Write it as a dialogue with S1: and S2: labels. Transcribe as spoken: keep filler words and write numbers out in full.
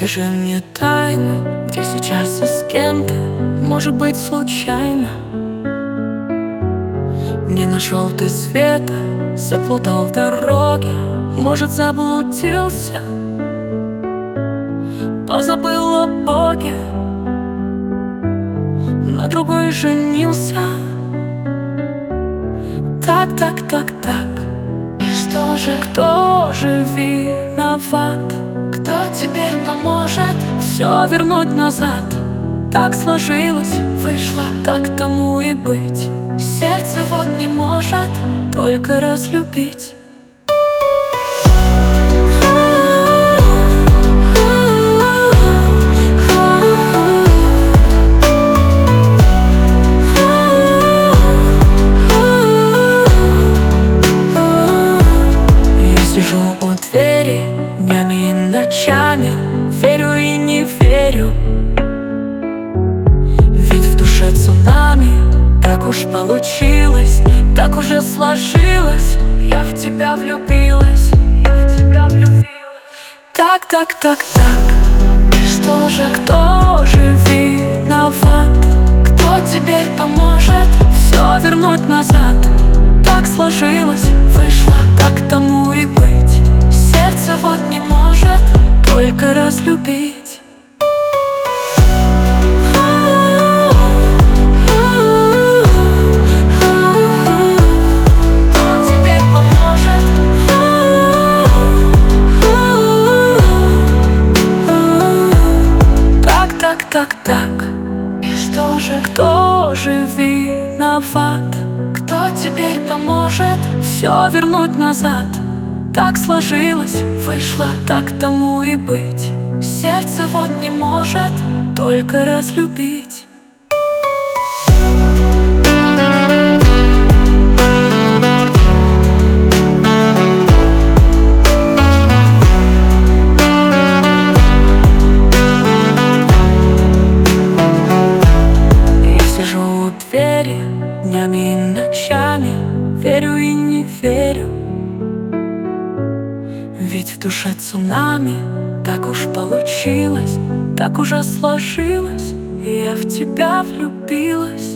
S1: Скажи мне тайну, где сейчас и с кем ты, может быть, случайно. Не нашел ты света, заплутал в дороге, может, заблудился, позабыл о Боге, на другой женился. Так, так, так, так. И что же, кто же виноват? Кто теперь поможет все вернуть назад? Так сложилось, вышло, так тому и быть. Сердце вот не может только разлюбить. Сижу у двери днями и ночами, верю и не верю. Ведь в душе цунами, так уж получилось, так уже сложилось. Я в тебя влюбилась, я в тебя влюбилась. Так, так, так, так. Что же, кто же виноват? Кто теперь поможет все вернуть назад? Так сложилось, вышло, так тому и быть. Сердце вот не может только разлюбить. Кто теперь поможет? Так, так, так, так. И что же, кто же виноват? Кто теперь поможет все вернуть назад? Так сложилось, вышло, так тому и быть. Сердце вот не может только разлюбить. Я сижу у двери днями и ночами, верю и не верю. Ведь в душе цунами, так уж получилось, так уже сложилось. И я в тебя влюбилась.